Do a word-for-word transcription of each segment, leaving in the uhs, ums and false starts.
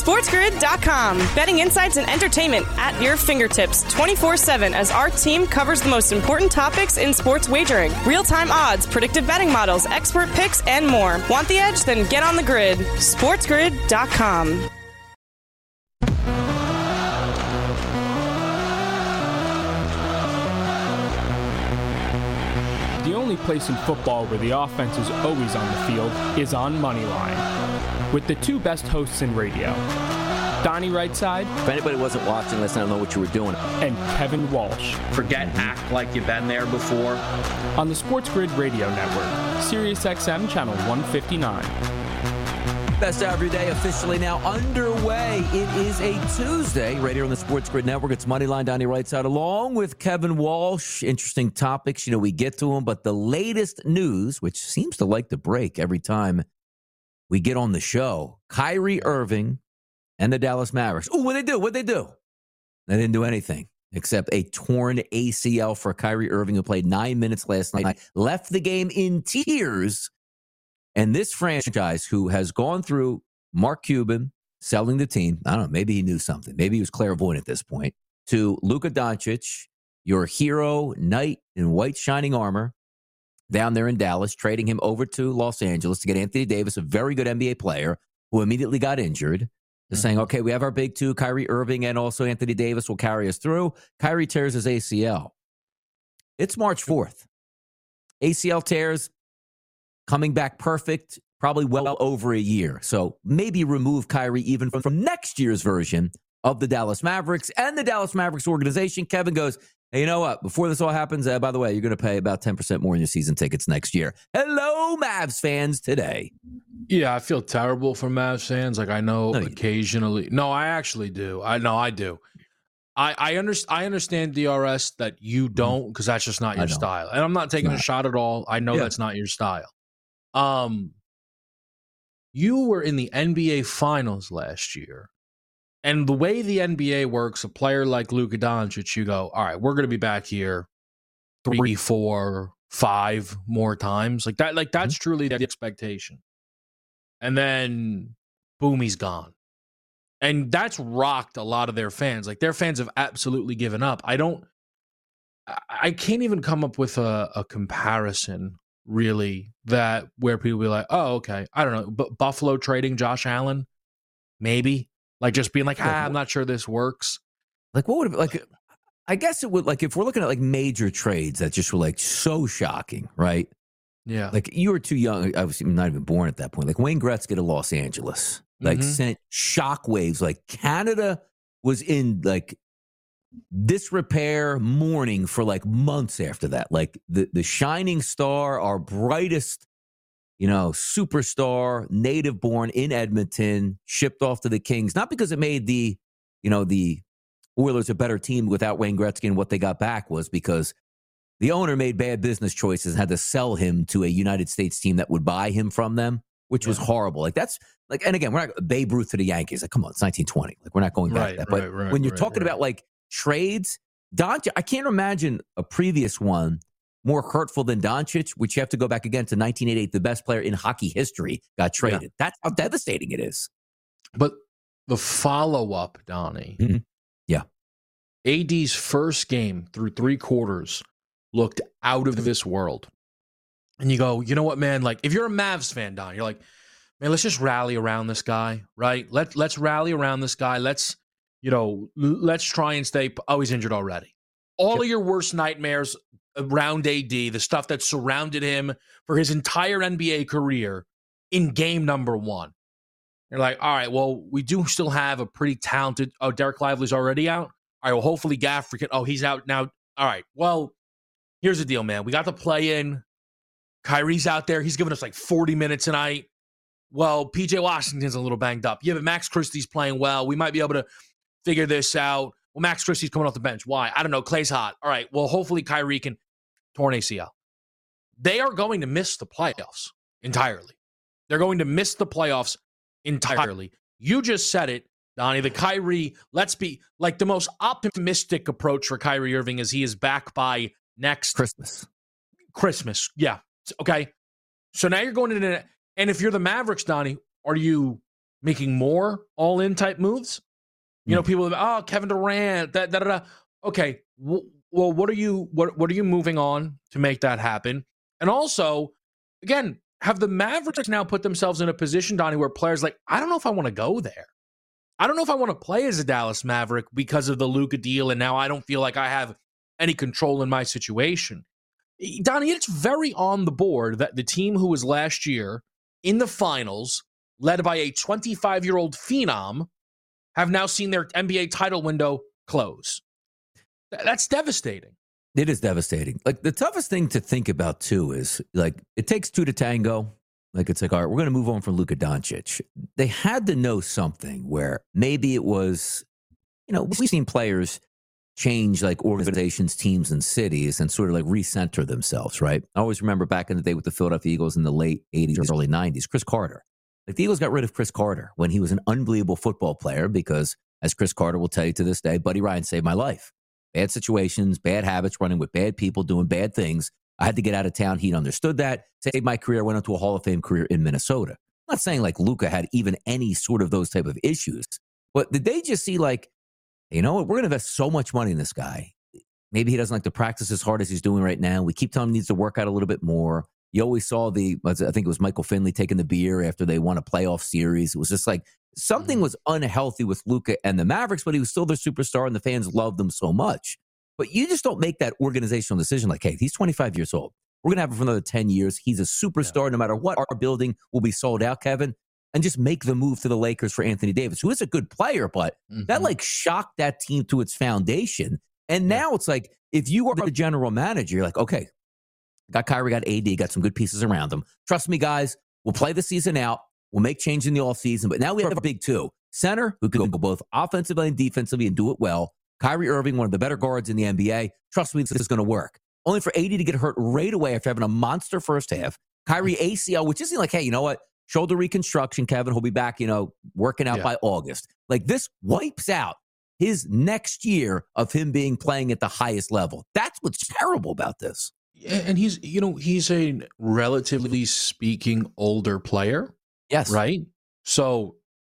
SportsGrid dot com. Betting insights and entertainment at your fingertips twenty-four seven as our team covers the most important topics in sports wagering. Real-time odds, predictive betting models, expert picks, and more. Want the edge? Then get on the grid. SportsGrid dot com. The only place in football where the offense is always on the field is on Moneyline. With the two best hosts in radio, Donnie Rightside. If anybody wasn't watching, let's not know what you were doing. And Kevin Walsh. Forget act like you've been there before. On the Sports Grid Radio Network, Sirius X M Channel one fifty-nine. Best Every Day officially now underway. It is a Tuesday right here on the Sports Grid Network. It's Moneyline, Donnie Rightside, along with Kevin Walsh. Interesting topics, you know, we get to them. But the latest news, which seems to like to break every time we get on the show, Kyrie Irving and the Dallas Mavericks. Oh, what'd they do? What'd they do? They didn't do anything except a torn A C L for Kyrie Irving, who played nine minutes last night, left the game in tears. And this franchise, who has gone through Mark Cuban selling the team, I don't know, maybe he knew something. Maybe he was clairvoyant at this point, to Luka Doncic, your hero, knight in white shining armor, down there in Dallas, trading him over to Los Angeles to get Anthony Davis, a very good N B A player who immediately got injured. To saying, okay, we have our big two, Kyrie Irving and also Anthony Davis will carry us through. Kyrie tears his A C L. It's March fourth. A C L tears, coming back perfect, probably well over a year. So maybe remove Kyrie even from, from next year's version of the Dallas Mavericks and the Dallas Mavericks organization. Kevin goes, hey, you know what? Before this all happens, uh, by the way, you're going to pay about ten percent more in your season tickets next year. Hello, Mavs fans today. Yeah, I feel terrible for Mavs fans. Like, I know No, occasionally. No, I actually do. I know I do. I I, under, I understand, D R S, that you don't, because that's just not your style. And I'm not taking a shot at all. I know Yeah. that's not your style. Um, you were in the N B A Finals last year. And the way the N B A works, a player like Luka Doncic, you go, all right, we're going to be back here three, four, five more times. Like that, like that's mm-hmm. truly the expectation. And then, boom, he's gone. And that's rocked a lot of their fans. Like, their fans have absolutely given up. I don't, I can't even come up with a, a comparison, really, that where people be like, oh, okay, I don't know. But Buffalo trading Josh Allen, maybe. Like, just being like, ah, I'm not sure this works. Like, what would it, like, I guess it would, like, if we're looking at like major trades that just were like so shocking, right? Yeah. Like, you were too young. I was not even born at that point. Like, Wayne Gretzky to Los Angeles, like, mm-hmm. sent shockwaves. Like, Canada was in like disrepair mourning for like months after that. Like, the, the shining star, our brightest, you know, superstar, native born in Edmonton, shipped off to the Kings, not because it made the, you know, the Oilers a better team without Wayne Gretzky, and what they got back was because the owner made bad business choices and had to sell him to a United States team that would buy him from them, which yeah. was horrible. Like, that's like, and again, we're not Babe Ruth to the Yankees. Like, come on, it's nineteen twenty. Like, we're not going back right, to that. Right, but right, when you're right, talking right. about like trades, Doncic, I can't imagine a previous one more hurtful than Doncic, which you have to go back again to nineteen eighty-eight. The best player in hockey history got traded. Yeah. That's how devastating it is. But the follow-up, Donnie. Mm-hmm. Yeah. A D's first game through three quarters looked out of this world. And you go, you know what, man? Like, if you're a Mavs fan, Don, you're like, man, let's just rally around this guy, right? Let, let's rally around this guy. Let's, you know, let's try and stay. Oh, he's injured already. All yep. of your worst nightmares around A D, the stuff that surrounded him for his entire N B A career, in game number one. You're like, all right, well, we do still have a pretty talented, oh, Derek Lively's already out? All right, well, hopefully Gafford can, oh, he's out now. All right, well, here's the deal, man. We got the play in. Kyrie's out there. He's giving us like forty minutes tonight. Well, P J Washington's a little banged up. Yeah, but Max Christie's playing well. We might be able to figure this out. Well, Max Christie's coming off the bench. Why? I don't know. Clay's hot. All right, well, hopefully Kyrie can torn A C L. They are going to miss the playoffs entirely. They're going to miss the playoffs entirely. You just said it, Donnie. The Kyrie, let's be like the most optimistic approach for Kyrie Irving is he is back by next Christmas. Christmas, yeah. Okay. So now you're going into, and if you're the Mavericks, Donnie, are you making more all-in type moves. You know, people, oh, Kevin Durant, that, da, da, da. Okay, w- well, what are you, what, what are you moving on to make that happen? And also, again, have the Mavericks now put themselves in a position, Donnie, where players like, I don't know if I want to go there. I don't know if I want to play as a Dallas Maverick because of the Luka deal, and now I don't feel like I have any control in my situation. Donnie, it's very on the board that the team who was last year in the finals, led by a twenty-five-year-old phenom, have now seen their N B A title window close. That's devastating. It is devastating. Like, the toughest thing to think about, too, is, like, it takes two to tango. Like, it's like, all right, we're going to move on from Luka Doncic. They had to know something where maybe it was, you know, we've seen players change, like, organizations, teams, and cities and sort of, like, recenter themselves, right? I always remember back in the day with the Philadelphia Eagles in the late eighties, early nineties, Chris Carter. Like, the Eagles got rid of Chris Carter when he was an unbelievable football player because, as Chris Carter will tell you to this day, Buddy Ryan saved my life. Bad situations, bad habits, running with bad people, doing bad things. I had to get out of town. He understood that, saved my career, went on to a Hall of Fame career in Minnesota. I'm not saying like Luka had even any sort of those type of issues, but did they just see like, you know what, we're going to invest so much money in this guy. Maybe he doesn't like to practice as hard as he's doing right now. We keep telling him he needs to work out a little bit more. You always saw the, I think it was Michael Finley taking the beer after they won a playoff series. It was just like something was unhealthy with Luka and the Mavericks, but he was still their superstar and the fans loved him so much. But you just don't make that organizational decision like, hey, he's twenty-five years old. We're going to have him for another ten years. He's a superstar. Yeah. No matter what, our building will be sold out, Kevin. And just make the move to the Lakers for Anthony Davis, who is a good player, but mm-hmm. that like shocked that team to its foundation. And now yeah. it's like, if you are the general manager, you're like, okay, got Kyrie, got A D, got some good pieces around them. Trust me, guys, we'll play the season out. We'll make changes in the offseason. But now we have a big two. Center, who can go both offensively and defensively and do it well. Kyrie Irving, one of the better guards in the N B A. Trust me, this is going to work. Only for A D to get hurt right away after having a monster first half. Kyrie A C L, which isn't like, hey, you know what? Shoulder reconstruction, Kevin. He'll be back, you know, working out yeah. by August. Like, this wipes out his next year of him being playing at the highest level. That's what's terrible about this. And he's, you know, he's a relatively speaking older player. Yes. Right? So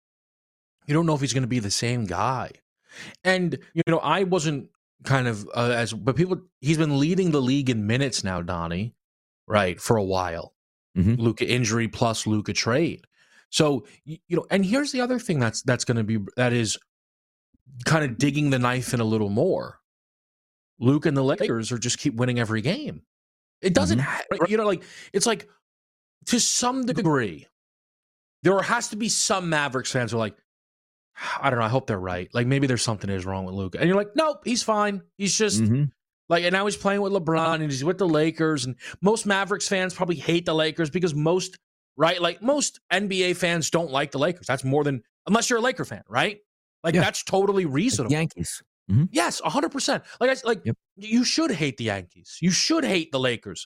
you don't know if he's going to be the same guy. And, you know, I wasn't kind of uh, as, but people, he's been leading the league in minutes now, Donnie, right, for a while. Mm-hmm. Luka injury plus Luka trade. So, you know, and here's the other thing that's, that's going to be, that is kind of digging the knife in a little more. Luka and the Lakers are just keep winning every game. It doesn't, mm-hmm. ha- you know, like, it's like, to some degree, there has to be some Mavericks fans who are like, I don't know, I hope they're right. Like, maybe there's something is wrong with Luka. And you're like, nope, he's fine. He's just, mm-hmm. like, and now he's playing with LeBron, and he's with the Lakers. And most Mavericks fans probably hate the Lakers because most, right, like, most N B A fans don't like the Lakers. That's more than, unless you're a Laker fan, right? Like, yeah. that's totally reasonable. Like Yankees. Mm-hmm. Yes, one hundred percent. Like, I, like yep. you should hate the Yankees. You should hate the Lakers.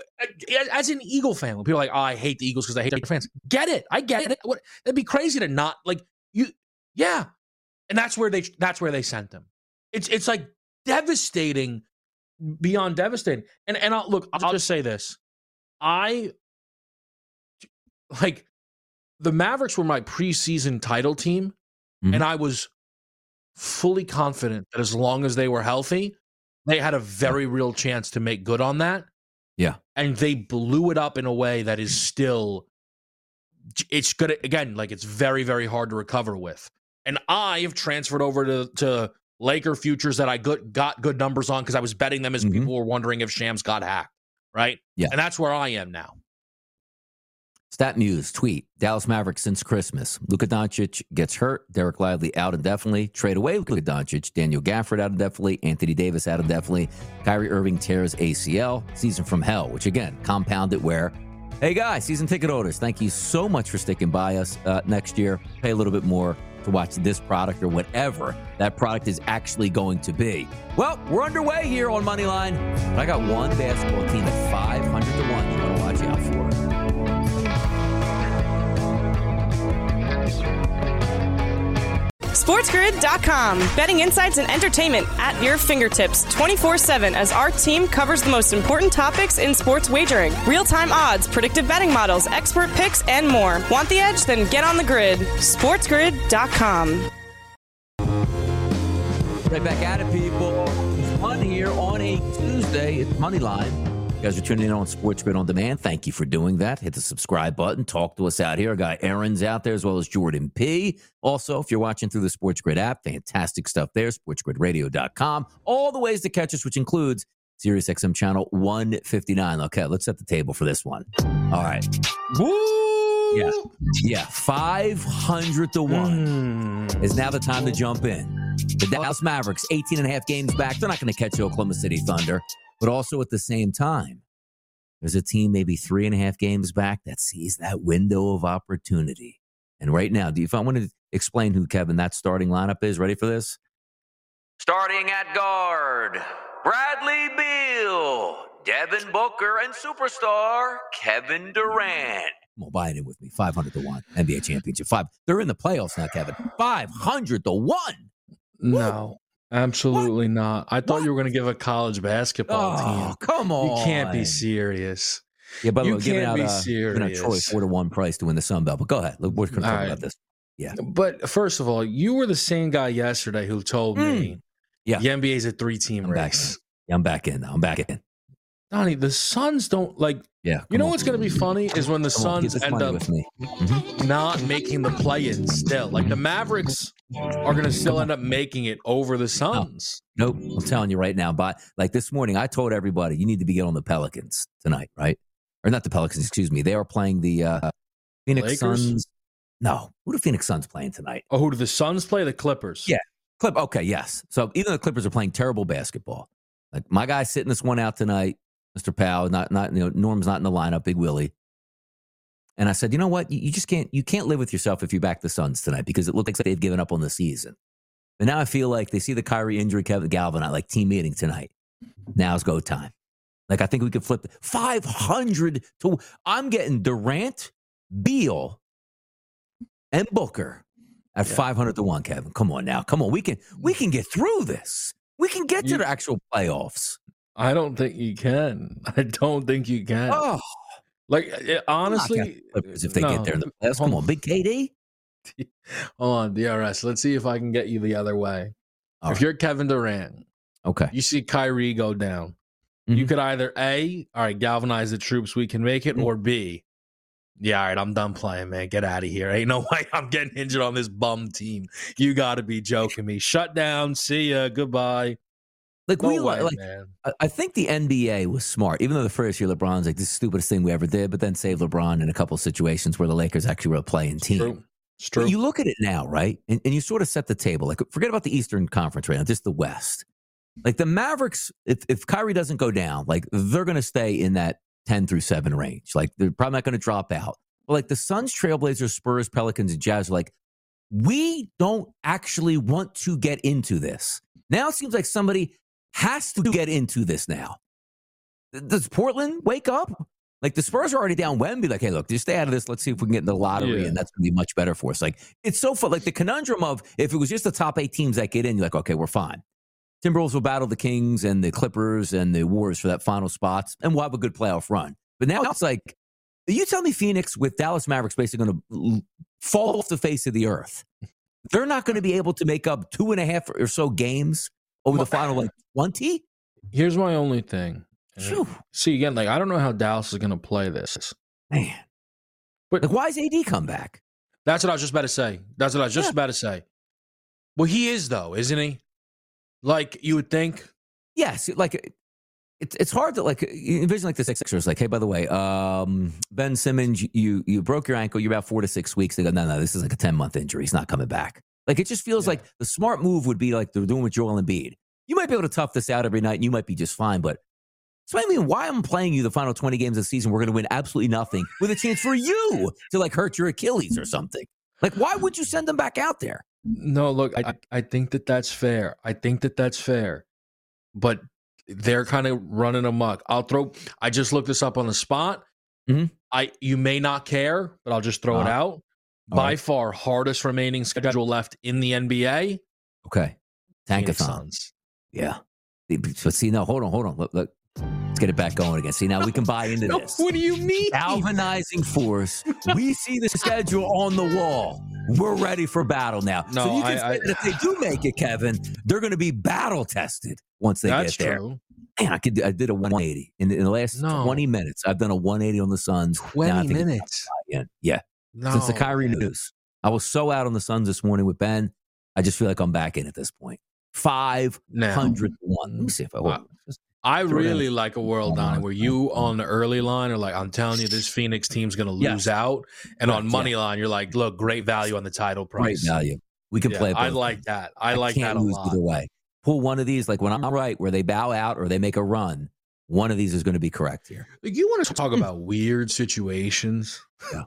As an Eagle fan, when people are like, oh, I hate the Eagles because I hate Laker fans. Get it. I get it. What, it'd be crazy to not, like, you, yeah. And that's where they, that's where they sent him. It's, it's like devastating beyond devastating. And, and I'll, look, I'll just say this. I, like, the Mavericks were my preseason title team, mm-hmm. and I was fully confident that as long as they were healthy, they had a very real chance to make good on that. Yeah. And they blew it up in a way that is still, it's good. Again, like, it's very, very hard to recover with. And I have transferred over to, to Laker futures that I good, got good numbers on because I was betting them as mm-hmm. people were wondering if Shams got hacked, right? Yeah. And that's where I am now. Stat Muse tweet, Dallas Mavericks since Christmas. Luka Doncic gets hurt. Derek Lively out indefinitely. Trade away Luka Doncic. Daniel Gafford out indefinitely. Anthony Davis out indefinitely. Kyrie Irving tears A C L. Season from hell, which again, compounded where, hey guys, season ticket holders, thank you so much for sticking by us uh, next year. Pay a little bit more to watch this product or whatever that product is actually going to be. Well, we're underway here on Moneyline. But I got one basketball team at five hundred to one. You want to watch out for it. SportsGrid dot com. Betting insights and entertainment at your fingertips twenty-four seven as our team covers the most important topics in sports wagering. Real-time odds, predictive betting models, expert picks, and more. Want the edge? Then get on the grid. SportsGrid dot com. Right back at it, people. It's fun here on a Tuesday. It's Moneyline. You guys are tuning in on Sports Grid On Demand. Thank you for doing that. Hit the subscribe button. Talk to us out here. Our guy Aaron's out there as well as Jordan P. Also, if you're watching through the Sports Grid app, fantastic stuff there. sports grid radio dot com. All the ways to catch us, which includes Sirius X M channel one fifty-nine. Okay, let's set the table for this one. All right. Woo! Yeah. Yeah. five hundred to one Mm. is now the time to jump in. The Dallas Mavericks, eighteen and a half games back. They're not going to catch the Oklahoma City Thunder. But also at the same time, there's a team maybe three and a half games back that sees that window of opportunity. And right now, do you, if I want to explain who, Kevin, that starting lineup is, ready for this? Starting at guard, Bradley Beal, Devin Booker, and superstar Kevin Durant. Come on, buy it in with me. five hundred to one. N B A championship. Five. They're in the playoffs now, Kevin. five hundred to one. No, absolutely what? not. I thought what? you were going to give a college basketball oh, team. Come on. You can't be serious. Yeah, by the you way, can't giving out, be uh, serious. giving out Troy four to one price to win the Sun Belt. But go ahead. Look, we're going to talk right. about this. Yeah. But first of all, you were the same guy yesterday who told mm. me yeah. the N B A is a three-team I'm race. Back yeah, I'm back in now. I'm back in. Donnie, the Suns don't like. Yeah. You know on. what's going to be funny is when the come Suns on, end up mm-hmm. not making the play-in still. Like the Mavericks are going to still end up making it over the Suns. No. Nope. I'm telling you right now. But like this morning, I told everybody you need to be on the Pelicans tonight, right? Or not the Pelicans, excuse me. They are playing the uh, Phoenix Lakers? Suns. No. Who do Phoenix Suns playing tonight? Oh, who do the Suns play? The Clippers. Yeah. Clip. Okay, yes. So even the Clippers are playing terrible basketball. Like my guy's sitting this one out tonight. Mister Powell, not not you know, Norm's not in the lineup, Big Willie. And I said, you know what? You, you just can't you can't live with yourself if you back the Suns tonight because it looks like they've given up on the season. But now I feel like they see the Kyrie injury, Kevin Galvin, like team meeting tonight. Now's go time. Like I think we could flip five hundred to. I'm getting Durant, Beal, and Booker at yeah. five hundred to one. Kevin, come on now, come on. We can we can get through this. We can get to you, the actual playoffs. I don't think you can. I don't think you can. Oh, like it, honestly, if they no, get there in the playoffs, come on, Big K D. Hold on, D R S. Let's see if I can get you the other way. All if right. you're Kevin Durant, okay, you see Kyrie go down. Mm-hmm. You could either A, all right, galvanize the troops, we can make it, mm-hmm. or B, yeah, all right, I'm done playing, man. Get out of here. Ain't no way I'm getting injured on this bum team. You got to be joking me. Shut down. See ya. Goodbye. Like no we way, like, man. I think the N B A was smart, even though the first year LeBron's like this is the stupidest thing we ever did, but then saved LeBron in a couple of situations where the Lakers actually were a playing team. It's true. It's true. But you look at it now, right? And, and you sort of set the table. Like forget about the Eastern Conference right now, just the West. Like the Mavericks, if, if Kyrie doesn't go down, like they're going to stay in that ten through seven range. Like they're probably not going to drop out. But like the Suns, Trailblazers, Spurs, Pelicans, and Jazz are like, we don't actually want to get into this. Now it seems like somebody has to get into this now. Does Portland wake up? Like the Spurs are already down Wemby. Like, hey, look, just stay out of this. Let's see if we can get in the lottery, yeah. and that's going to be much better for us. Like, it's so fun. Like the conundrum of if it was just the top eight teams that get in, you're like, okay, we're fine. Timberwolves will battle the Kings and the Clippers and the Warriors for that final spots, and we'll have a good playoff run. But now it's like, you tell me Phoenix with Dallas Mavericks basically going to fall off the face of the earth. They're not going to be able to make up two and a half or so games over the final like twenty. Here's my only thing. Phew. See, again, like I don't know how Dallas is going to play this. Man. But like, why is A D come back? That's what I was just about to say. That's what I was just yeah. about to say. Well, he is, though, isn't he? Like, you would think? Yes. Like, it's it's hard to, like, envision like the Sixers. Like, hey, by the way, um, Ben Simmons, you you broke your ankle. You're about four to six weeks. They go, no, no, this is like a ten-month injury. He's not coming back. Like, it just feels yeah. like the smart move would be like they're doing with Joel Embiid. You might be able to tough this out every night, and you might be just fine, but so I mean, why I'm playing you the final twenty games of the season, we're going to win absolutely nothing with a chance for you to, like, hurt your Achilles or something. Like, why would you send them back out there? No, look, I, I think that that's fair. I think that that's fair. But they're kind of running amok. I'll throw – I just looked this up on the spot. Mm-hmm. I You may not care, but I'll just throw uh, it out. by right. far hardest remaining schedule left in the N B A. Okay. Phoenix Tankathon. Suns. Yeah. But see, no, hold on, hold on. Look, look. Let's get it back going again. See, now we can buy into No, this. what do you mean? Galvanizing force. We see the schedule on the wall. We're ready for battle now. No, so you can I, say I, that if they do make it, Kevin, they're going to be battle tested once they that's get there. true. Man, I could. I did a one eighty in, in the last No. twenty minutes. I've done a one eighty on the Suns. twenty minutes. Yeah, yeah. No. Since the Kyrie news, I was so out on the Suns this morning with Ben. I just feel like I'm back in at this point. Five hundred to one. Let me see if I. Wow. I really like a world, Donnie, where you on the early line are like, I'm telling you, this Phoenix team's going to lose Yeah. out. And Right, on money yeah. line, you're like, look, great value on the title Great price. value. We can Yeah, play it I both like ways. that. I, I like can't that a lose lot. either way. Pull one of these, like when I'm right, where they bow out or they make a run. One of these is going to be correct here. Like, you want to talk about weird situations? Yeah.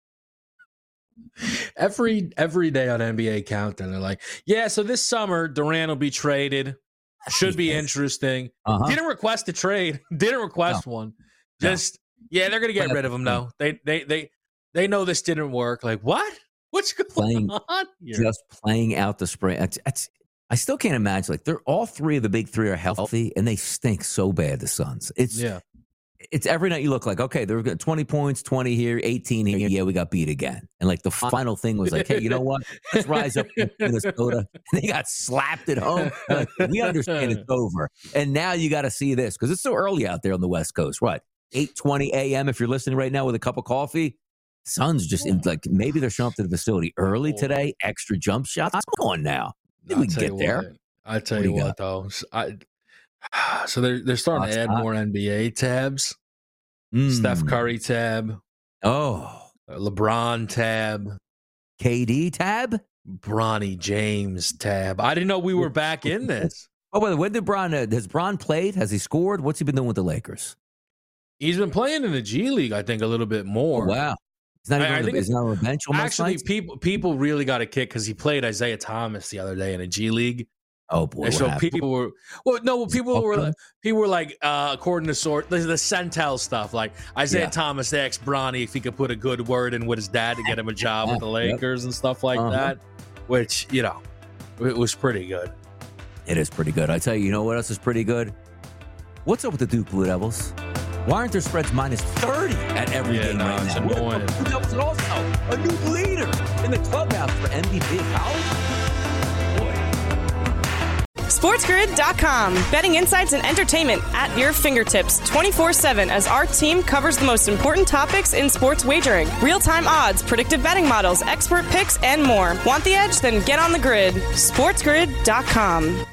Every every day on N B A Countdown, they're like, yeah, so this summer, Durant will be traded. Should be Yes. interesting. Uh-huh. Didn't request a trade. Didn't request one. No. Just yeah, they're gonna get But- rid of him though. They they they they know this didn't work. Like what? What's going Playing- on here? Just playing out the spring. It's, it's, I still can't imagine. Like they're all three of the big three are healthy, and they stink so bad. The Suns. It's Yeah. it's every night you look like, okay, they're good. twenty points, twenty here, eighteen here. Yeah, we got beat again. And like the final thing was like, hey, you know what? Let's rise up in Minnesota. And they got slapped at home. Like, we understand it's over. And now you got to see this because it's so early out there on the West Coast. What? eight twenty a.m. if you're listening right now with a cup of coffee. Suns just in, like maybe they're showing up to the facility early today. Extra jump shots. Come on now. Maybe we can tell get you there. what, I tell What do you you what, though, S- I, so they're they're starting Oh, to add it's hot. more N B A tabs. Mm. Steph Curry tab, Oh, uh, LeBron tab, K D tab. Bronny James tab. I didn't know we were back in this. Oh, by the way, when did Bron, uh, has Bron played? Has he scored? What's he been doing with the Lakers? He's been playing in the G League, I think, a little bit more. Oh, wow. He's not I- even I on the, think he's not on the bench almost Actually, nights? people people really got a kick because he played Isaiah Thomas the other day in a G League. Oh, boy. And what so happened? people were well, no, well, people were Okay. people were like, uh, according to sort the, the Centel stuff, like Isaiah Yeah. Thomas asked Bronny if he could put a good word in with his dad to get him a job with the Yep. Lakers and stuff like Uh-huh. that, which you know, it was pretty good. It is pretty good. I tell you, you know what else is pretty good? What's up with the Duke Blue Devils? Why aren't their spreads minus thirty at every Yeah, game no, right it's now? What about annoying. the Blue Devils and also a new leader in the clubhouse for M V P college? Boy. SportsGrid dot com. Betting insights and entertainment at your fingertips twenty-four seven as our team covers the most important topics in sports wagering. Real-time odds, predictive betting models, expert picks, and more. Want the edge? Then get on the grid. SportsGrid dot com.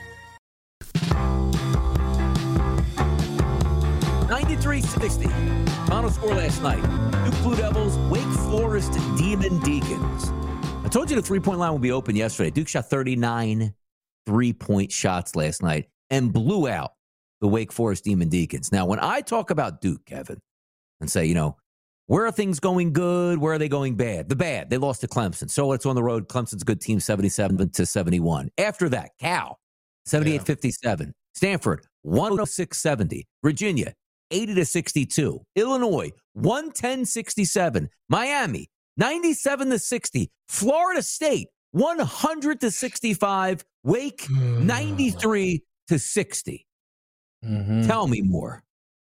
ninety-three sixty. Final score last night. Duke Blue Devils, Wake Forest Demon Deacons. I told you the three-point line would be open yesterday. Duke shot thirty-nine three-point shots last night and blew out the Wake Forest Demon Deacons. Now, when I talk about Duke, Kevin, and say, you know, where are things going good? Where are they going bad? The bad. They lost to Clemson. So it's on the road. Clemson's a good team, seventy-seven to seventy-one. After that, Cal, seventy-eight fifty-seven. Stanford, one oh six seventy. Virginia, eighty to sixty-two. Illinois, one ten sixty-seven. Miami, ninety-seven to sixty. Florida State, one hundred to sixty-five. Wake, ninety-three to sixty. Mhm. Tell me more.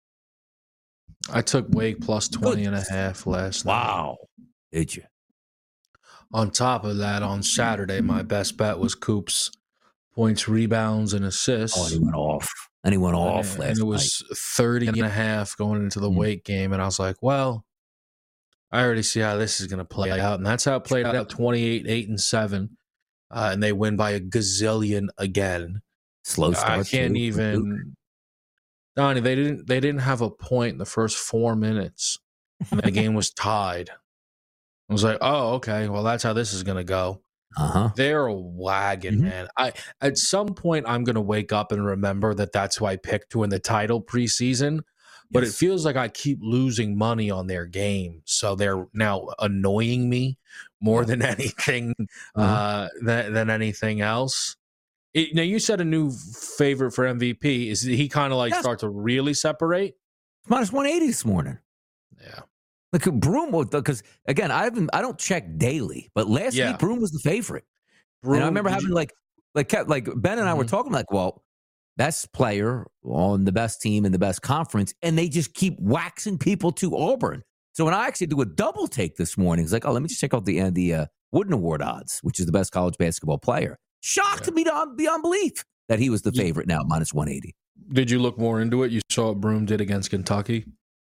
I took Wake plus twenty and a half last night. Wow. Did you? On top of that, on Saturday, my best bet was Coops points, rebounds, and assists. Oh, and he went off. And he went off and, last and it night. was thirty and a half going into the Mm. Wake game. And I was like, well, I already see how this is going to play out. And that's how it played out, twenty-eight, eight, and seven. Uh, and they win by a gazillion again. Slow start. I can't too. even... Donnie, they didn't they didn't have a point in the first four minutes. And the game was tied. I was like, oh, okay. Well, that's how this is going to go. Uh-huh. They're a wagon, Mhm. man. I at some point I'm gonna wake up and remember that that's who I picked to win the title preseason. But it Yes. feels like I keep losing money on their game, so they're now annoying me more than anything Uh-huh. uh, than, than anything else. It, now you said a new favorite for M V P. Is he kind of like Yes. start to really separate? Minus one eighty this morning. Yeah, Like Broome, because again, I haven't, I don't check daily, but last Yeah. week Broome was the favorite. Broome, and I remember did having you- like, like, like Ben and I were Mhm. talking like, well, best player on the best team in the best conference, and they just keep waxing people to Auburn. So when I actually do a double take this morning, it's like, oh, let me just check out the uh, the uh, Wooden Award odds, which is the best college basketball player. Shocked Yeah. me beyond, beyond belief that he was the Yeah. favorite now, minus one eighty. Did you look more into it? You saw what Broome did against Kentucky?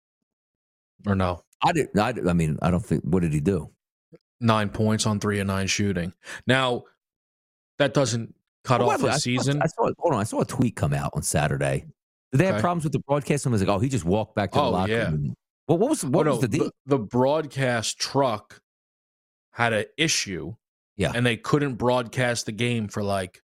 Or no? I did. I, did- I mean, I don't think. What did he do? Nine points on three and nine shooting. Now, that doesn't cut Oh, off wait, a I saw- season. I saw. Hold on. I saw a tweet come out on Saturday. Did they have Okay. problems with the broadcast? Someone was like, "Oh, he just walked back to the Oh, locker yeah. room." Well, what was what Oh, was the deal? The, the broadcast truck had an issue. Yeah. And they couldn't broadcast the game for like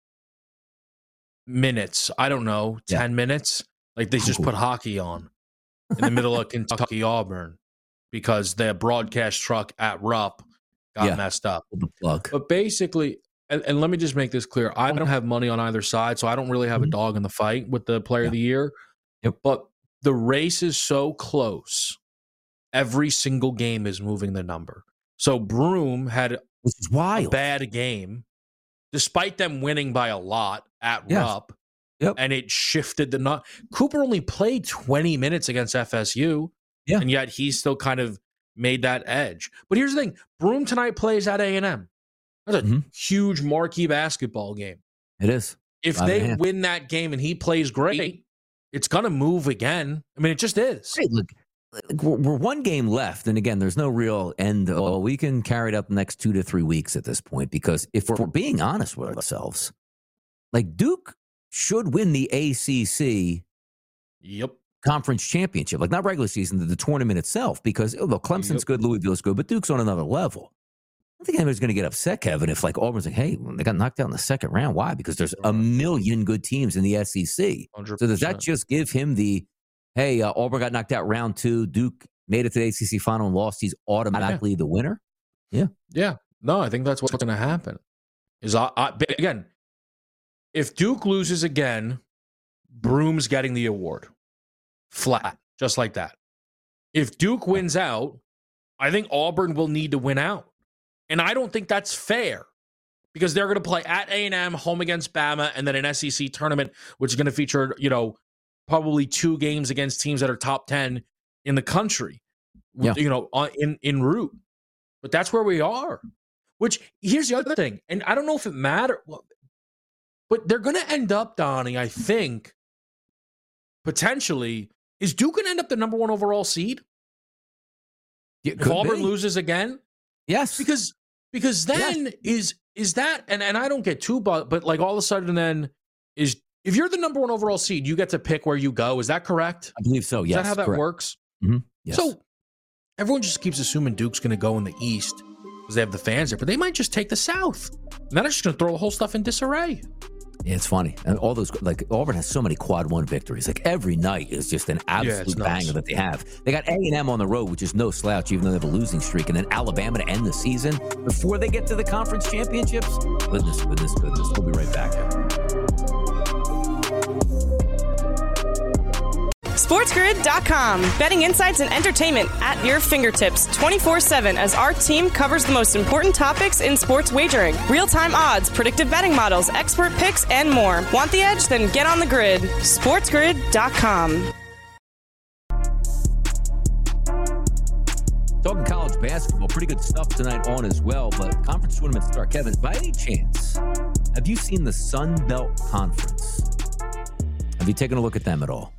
minutes. I don't know, Yeah. ten minutes. Like they just Cool. put hockey on in the middle of Kentucky Auburn because their broadcast truck at Rupp got Yeah. messed up. the plug. But basically, and, and let me just make this clear: I don't have money on either side, so I don't really have a Mhm. dog in the fight with the Player of the Year. Yep. But the race is so close; every single game is moving the number. So Broome had Which is a wild. bad game, despite them winning by a lot at Yes. Rupp, Yep. and it shifted the nut. Cooper only played twenty minutes against F S U, Yeah. and yet he still kind of made that edge. But here's the thing: Broome tonight plays at A and M. That's a Mhm. huge marquee basketball game. It is. If Five and a they half. win that game and he plays great, it's gonna move again. I mean, it just is. Hey, look, like, we're, we're one game left, and again, there's no real end. Oh, we can carry it up the next two to three weeks at this point because if we're being honest with ourselves, like Duke should win the A C C Yep. conference championship, like not regular season, the, the tournament itself, because oh, look, Clemson's Yep. good, Louisville's good, but Duke's on another level. I don't think anybody's going to get upset, Kevin, if like Auburn's like, hey, they got knocked out in the second round. Why? Because there's a million good teams in the S E C. one hundred percent. So does that just give him the, hey, uh, Auburn got knocked out round two, Duke made it to the A C C final and lost, he's automatically the winner? Yeah. No, I think that's what's going to happen. Is I, I but again, if Duke loses again, Broome's getting the award. Flat, just like that. If Duke wins out, I think Auburn will need to win out. And I don't think that's fair because they're going to play at A and M, home against Bama, and then an S E C tournament, which is going to feature, you know, probably two games against teams that are top ten in the country, Yeah. you know, on- in, in route. But that's where we are. Which, here's the other thing, and I don't know if it matters, but they're going to end up, Donnie, I think, potentially, is Duke going to end up the number one overall seed? Yeah, If could Auburn be. loses again? Yes. Because because then is is that, and, and I don't get too, but, but like all of a sudden then is, if you're the number one overall seed, you get to pick where you go. Is that correct? I believe so, yes. Is that how that correct. works? Mhm. Yes. So everyone just keeps assuming Duke's going to go in the East because they have the fans there, but they might just take the South. And then it's just going to throw the whole stuff in disarray. Yeah, it's funny. And all those, like, Auburn has so many quad one victories. Like, every night is just an it's absolute nuts. banger that they have. They got A and M on the road, which is no slouch, even though they have a losing streak. And then Alabama to end the season before they get to the conference championships. Goodness, goodness, goodness. We'll be right back. SportsGrid dot com. Betting insights and entertainment at your fingertips twenty-four seven as our team covers the most important topics in sports wagering. Real-time odds, predictive betting models, expert picks, and more. Want the edge? Then get on the grid. SportsGrid dot com. Talking college basketball, pretty good stuff tonight on as well, but conference tournaments start. Kevin, by any chance, have you seen the Sun Belt Conference? Have you taken a look at them at all?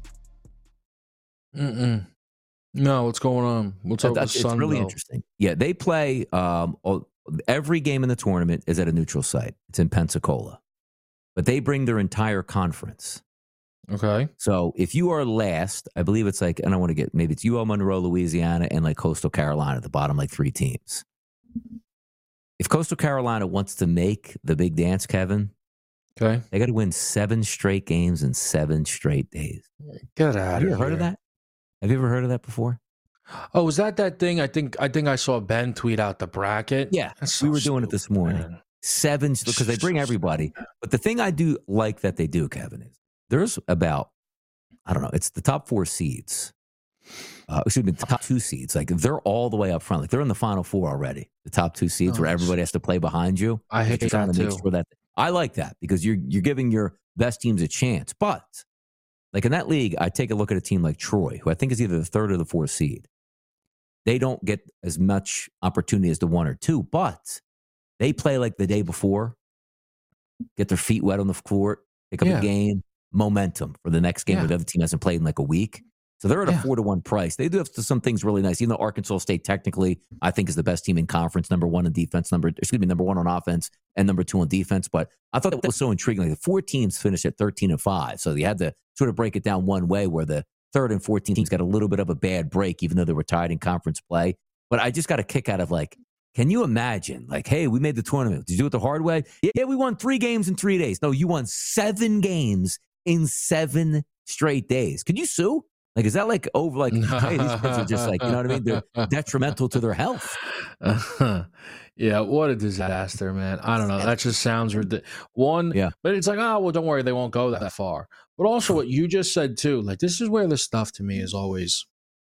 Mm-mm. No, what's going on? What's up with That's- it's Sun really Belt? interesting. Yeah, they play um, all, every game in the tournament is at a neutral site. It's in Pensacola, but they bring their entire conference. Okay. So if you are last, I believe it's like, I don't want to get, maybe it's U L Monroe, Louisiana, and like Coastal Carolina at the bottom, like three teams. If Coastal Carolina wants to make the big dance, Kevin, Okay. they got to win seven straight games in seven straight days. Get out Have you ever heard of that? Have you ever heard of that before? Oh, is that that thing? I think I think I saw Ben tweet out the bracket. Yeah, That's we so were doing it this stupid, morning. man. Seven, because they bring everybody. But the thing I do like that they do, Kevin, is there's about, I don't know, it's the top four seeds. uh, excuse me, the top two seeds, like they're all the way up front. Like they're in the Final Four already. The top two seeds, Oh, where everybody has to play behind you. I hate You're trying that to make too. sure that I like that because you're you're giving your best teams a chance. But like in that league, I take a look at a team like Troy, who I think is either the third or the fourth seed. They don't get as much opportunity as the one or two, but they play like the day before, get their feet wet on the court, pick up Yeah. a game, momentum for the next game Yeah. where the other team hasn't played in like a week. So they're at a Yeah. four to one price. They do have some things really nice. Even though Arkansas State technically, I think, is the best team in conference, number one in defense, number excuse me, number one on offense, and number two on defense. But I thought that was so intriguing. Like the four teams finished at thirteen and five, so you had to sort of break it down one way, where the third and fourteen teams got a little bit of a bad break, even though they were tied in conference play. But I just got a kick out of like, can you imagine? Like, hey, we made the tournament. Did you do it the hard way? Yeah, we won three games in three days. No, you won seven games in seven straight days. Could you sue? Like, is that like over? Like, hey, these kids are just like, you know what I mean? They're detrimental to their health. Uh, yeah, what a disaster, man. I don't know. That just sounds ridiculous. One, Yeah. but it's like, oh, well, don't worry, they won't go that far. But also, what you just said too, like, this is where the stuff to me is always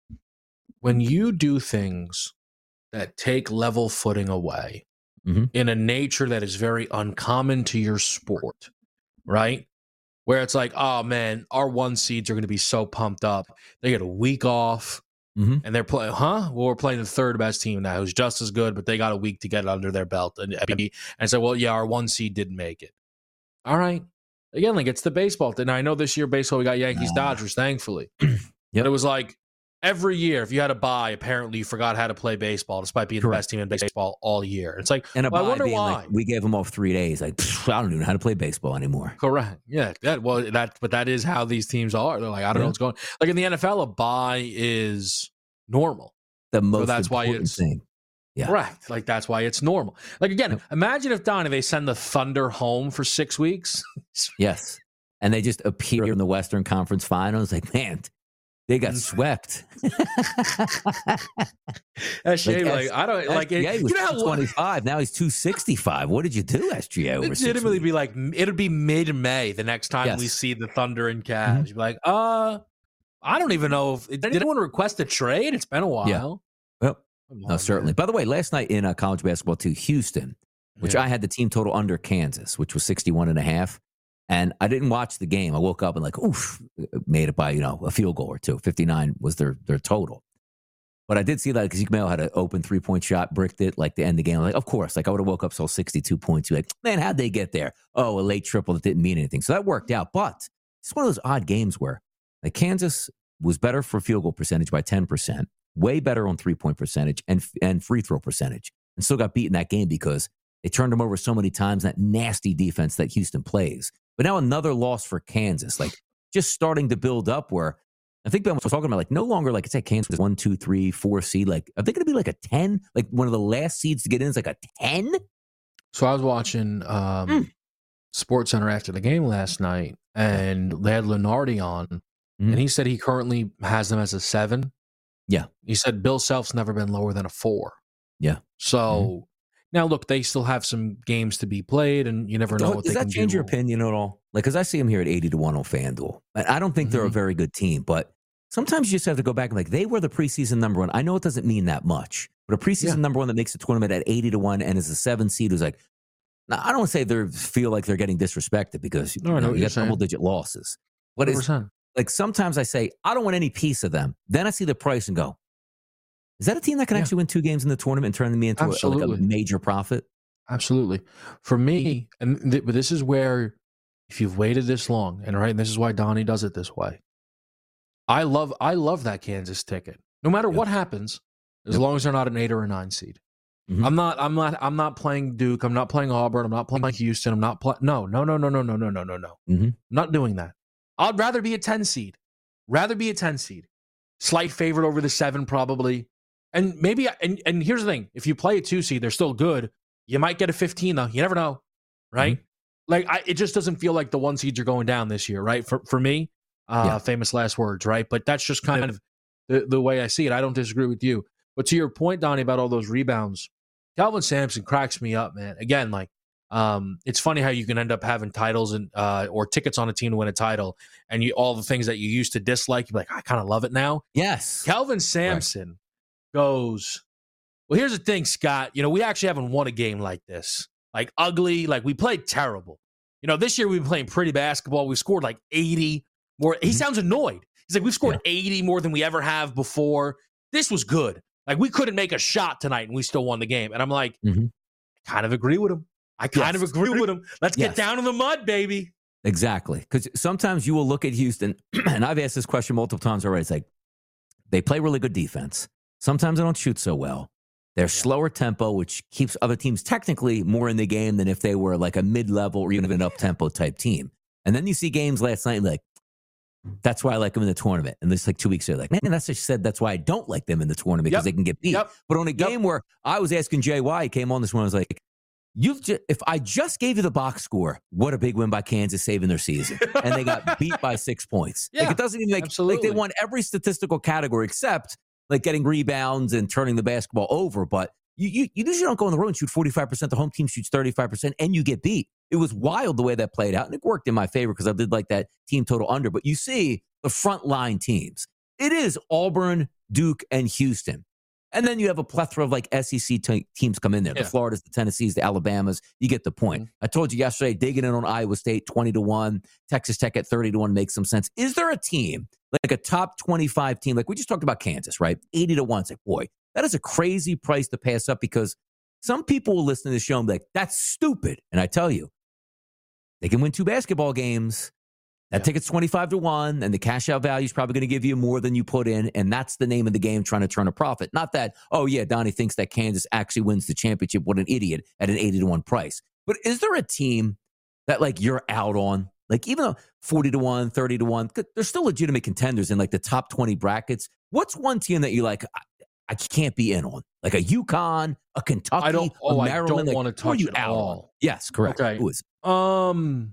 when you do things that take level footing away Mhm. in a nature that is very uncommon to your sport, right? Where it's like, oh man, our one seeds are going to be so pumped up. They get a week off Mhm. and they're playing, huh? Well, we're playing the third best team now who's just as good, but they got a week to get it under their belt. And, and so, well, yeah, our one seed didn't make it. All right. Again, like it's the baseball thing. Now, I know this year baseball, we got Yankees, Nah. Dodgers, thankfully. Yep. But it was like every year, if you had a bye, apparently you forgot how to play baseball despite being Correct. the best team in baseball all year. It's like, And a well, I bye wonder being why. like, we gave them off three days. Like, pfft, I don't even know how to play baseball anymore. Correct. Yeah. That well, that but that is how these teams are. They're like, I don't know Yeah. what's going. Like in the N F L, a bye is normal. The most that's why important it's- thing. Yeah. Correct. Like that's why it's normal. Like again, Yep. imagine if Donnie they send the Thunder home for six weeks. Yes. And they just appear in the Western Conference Finals. Like, man, they got swept. That's shame. Like, Like, S- I don't like it. S G A was You know how two twenty-five. Now he's two sixty-five. What did you do, S G A? Over six legitimately weeks? be like it'll be mid May the next time Yes. we see the Thunder and Cavs. Mhm. You'd be like, uh, I don't even know if did anyone request a trade? It's been a while. Yeah. Well, Come no, on, certainly. man. By the way, last night in uh, college basketball too, Houston, which Yeah. I had the team total under Kansas, which was sixty-one and a half. And I didn't watch the game. I woke up and like, oof, made it by, you know, a field goal or two. fifty-nine was their their total. But I did see that because Ezekiel had an open three-point shot, bricked it, like to end the game. I'm like, of course. Like I would have woke up, saw sixty-two points. You're like, man, how'd they get there? Oh, a late triple that didn't mean anything. So that worked out. But it's one of those odd games where like Kansas was better for field goal percentage by ten percent, way better on three-point percentage and and free throw percentage, and still got beat in that game because they turned them over so many times, that nasty defense that Houston plays. But now another loss for Kansas, like just starting to build up where I think Ben was talking about, like no longer like it's like Kansas one, two, three, four seed. Like are they going to be like a ten? Like one of the last seeds to get in is like a ten? So I was watching um, Mm. Sports Center after the game last night, and they had Lenardi on, Mhm. and he said he currently has them as a seven. Yeah. He said Bill Self's never been lower than a four. Yeah. So now, look, they still have some games to be played, and you never know Oh, what does they that can change do. your opinion at all? Like, because I see them here at eighty to one on FanDuel. And I don't think they're a Mhm. very good team, but sometimes you just have to go back and like, they were the preseason number one. I know it doesn't mean that much, but a preseason Yeah. number one that makes the tournament at eighty to one and is a seven seed who's like, now, I don't want to say they feel like they're getting disrespected because you, No, I know know, what you you're got saying. double digit losses. What one hundred is percent. like sometimes I say, I don't want any piece of them. Then I see the price and go, is that a team that can Yeah. actually win two games in the tournament and turn me into a, like a Absolutely. major profit? Absolutely. For me, and th- but this is where, if you've waited this long, and right, and this is why Donnie does it this way. I love, I love that Kansas ticket. No matter Yep. what happens, as Yep. long as they're not an eight or a nine seed. Mhm. I'm not, I'm not, I'm not playing Duke. I'm not playing Auburn. I'm not playing Houston. I'm not playing. No, no, no, no, no, no, no, no, no, no. Mhm. I'm not doing that. I'd rather be a ten seed. Rather be a ten seed. Slight favorite over the seven, probably. And maybe, and, and here's the thing: if you play a two seed, they're still good. You might get a fifteen though. You never know, right? Like I, it just doesn't feel like the one seeds are going down this year, right? For for me, uh, Yeah. famous last words, right? But that's just kind of the, the way I see it. I don't disagree with you. But to your point, Donnie, about all those rebounds, Calvin Sampson cracks me up, man. Again, like Um, it's funny how you can end up having titles and uh, or tickets on a team to win a title, and you all the things that you used to dislike, you're like, I kind of love it now. Yes. Kelvin Sampson right. goes, well, here's the thing, Scott. You know, we actually haven't won a game like this. Like, ugly. Like, we played terrible. You know, this year we've been playing pretty basketball. We scored like eighty more. He mm-hmm. sounds annoyed. He's like, we've scored yeah. eighty more than we ever have before. This was good. Like, we couldn't make a shot tonight, and we still won the game. And I'm like, mm-hmm. I kind of agree with him. I kind yes. of agree with him. Let's yes. get down in the mud, baby. Exactly. Because sometimes you will look at Houston, and I've asked this question multiple times already. It's like, they play really good defense. Sometimes they don't shoot so well. They're yeah. slower tempo, which keeps other teams technically more in the game than if they were like a mid-level or even an up-tempo type team. And then you see games last night like, that's why I like them in the tournament. And this like two weeks ago, like, man, that's just said that's why I don't like them in the tournament because yep. they can get beat. Yep. But on a game yep. where I was asking Jay why he came on this one, I was like, You've just, if I just gave you the box score, what a big win by Kansas saving their season. And they got beat by six points. Yeah, like it doesn't even make absolutely. Like they won every statistical category except like getting rebounds and turning the basketball over. But you, you, you usually don't go on the road and shoot forty-five percent. The home team shoots thirty-five percent and you get beat. It was wild the way that played out. And it worked in my favor because I did like that team total under. But you see the front line teams. It is Auburn, Duke, and Houston. And then you have a plethora of like S E C t- teams come in there. Yeah. The Floridas, the Tennessees, the Alabamas. You get the point. Mm-hmm. I told you yesterday, digging in on Iowa State, twenty to one. Texas Tech at thirty to one makes some sense. Is there a team, like a top twenty-five team, like we just talked about Kansas, right? eighty to one. It's like, boy, that is a crazy price to pass up because some people will listen to the show and be like, that's stupid. And I tell you, they can win two basketball games. That yeah. ticket's twenty-five to one, and the cash out value is probably going to give you more than you put in, and that's the name of the game, trying to turn a profit. Not that, oh, yeah, Donnie thinks that Kansas actually wins the championship. What an idiot at an eighty to one price. But is there a team that, like, you're out on? Like, even though forty to one, thirty to one, there's still legitimate contenders in, like, the top twenty brackets. What's one team that you like, I, I can't be in on? Like a UConn, a Kentucky, I don't, oh, a Maryland? I don't like, want to touch you it out all. On? Yes, correct. Okay. Who is it? Um...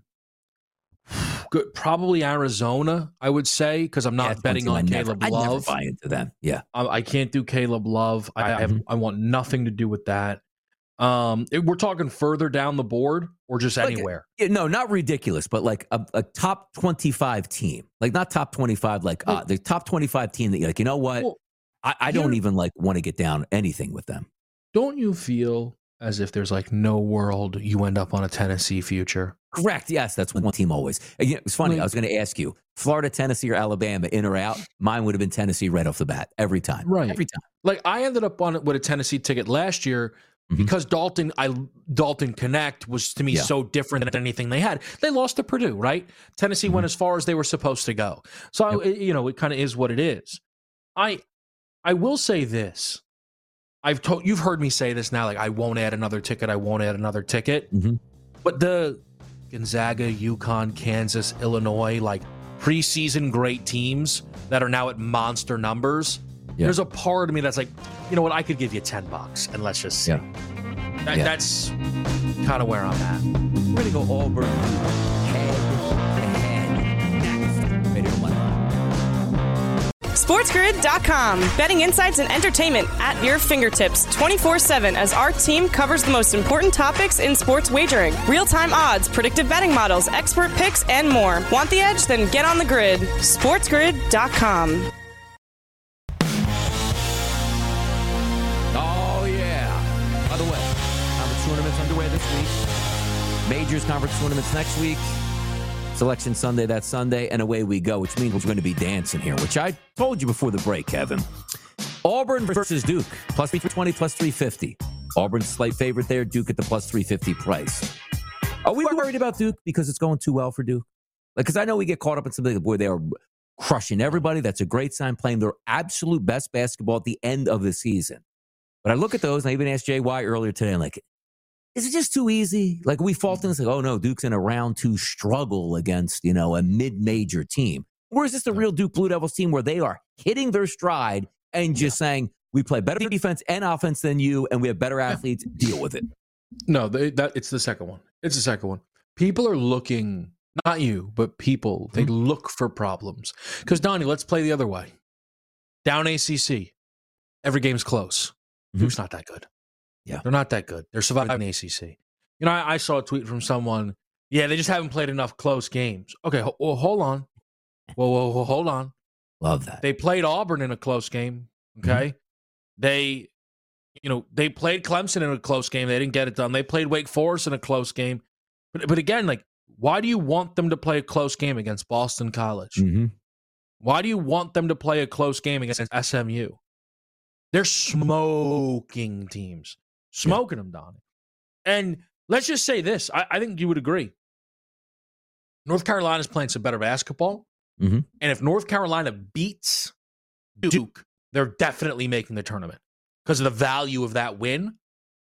Good, probably Arizona, I would say, because I'm not yeah, betting on never, Caleb Love. I never buy into them. Yeah, I, I can't do Caleb Love. I, I have. Mm-hmm. I want nothing to do with that. Um, it, we're talking further down the board, or just like, anywhere. Yeah, no, not ridiculous, but like a, a top twenty-five team, like not top twenty-five, like well, uh, the top twenty-five team that you're like, you know what? Well, I, I don't even like want to get down anything with them. Don't you feel as if there's like no world you end up on a Tennessee future? Correct. Yes, that's one team always. Again, it's funny. Like, I was going to ask you, Florida, Tennessee, or Alabama, in or out? Mine would have been Tennessee right off the bat, every time. Right. Every time. Like, I ended up on it with a Tennessee ticket last year mm-hmm. because Dalton I Dalton Connect was, to me, yeah. so different than anything they had. They lost to Purdue, right? Tennessee mm-hmm. went as far as they were supposed to go. So, yep. I, you know, it kind of is what it is. I I will say this. I've told you've heard me say this now, like, I won't add another ticket. I won't add another ticket. Mm-hmm. But the Gonzaga, UConn, Kansas, Illinois, like preseason great teams that are now at monster numbers. Yeah. There's a part of me that's like, you know what? I could give you ten bucks and let's just see. Yeah. That, yeah. That's kind of where I'm at. We're going to go Auburn head to head next. Radio Moneyline. SportsGrid dot com. Betting insights and entertainment at your fingertips twenty-four seven as our team covers the most important topics in sports wagering. Real-time odds, predictive betting models, expert picks, and more. Want the edge? Then get on the grid. SportsGrid dot com. Oh, yeah. By the way, conference tournaments underway this week. Majors conference tournaments next week. Selection Sunday, that Sunday, and away we go, which means we're going to be dancing here, which I told you before the break, Kevin. Auburn versus Duke, plus three twenty, plus three fifty. Auburn's slight favorite there, Duke at the plus three fifty price. Are we worried about Duke because it's going too well for Duke? Like, because I know we get caught up in something like, boy, they are crushing everybody. That's a great sign, playing their absolute best basketball at the end of the season. But I look at those, and I even asked J Y earlier today, and like, is it just too easy? Like, we fault things like, oh, no, Duke's in a round two struggle against, you know, a mid-major team. Or is this the real Duke Blue Devils team where they are hitting their stride and just yeah. saying, we play better defense and offense than you, and we have better athletes, deal with it? No, they, that it's the second one. It's the second one. People are looking, not you, but people, they mm-hmm. look for problems. Because, Donnie, let's play the other way. Down A C C. Every game's close. Mm-hmm. Duke's not that good. Yeah, they're not that good. They're surviving the A C C. You know, I, I saw a tweet from someone. Yeah, they just haven't played enough close games. Okay, ho- well, hold on. Whoa, whoa, whoa, hold on. Love that. They played Auburn in a close game. Okay, mm-hmm. they, you know, they played Clemson in a close game. They didn't get it done. They played Wake Forest in a close game. But but again, like, why do you want them to play a close game against Boston College? Mm-hmm. Why do you want them to play a close game against S M U? They're smoking teams, smoking yeah. them, Donnie. And let's just say this. I, I think you would agree. North Carolina's playing some better basketball. Mm-hmm. And if North Carolina beats Duke, they're definitely making the tournament because of the value of that win.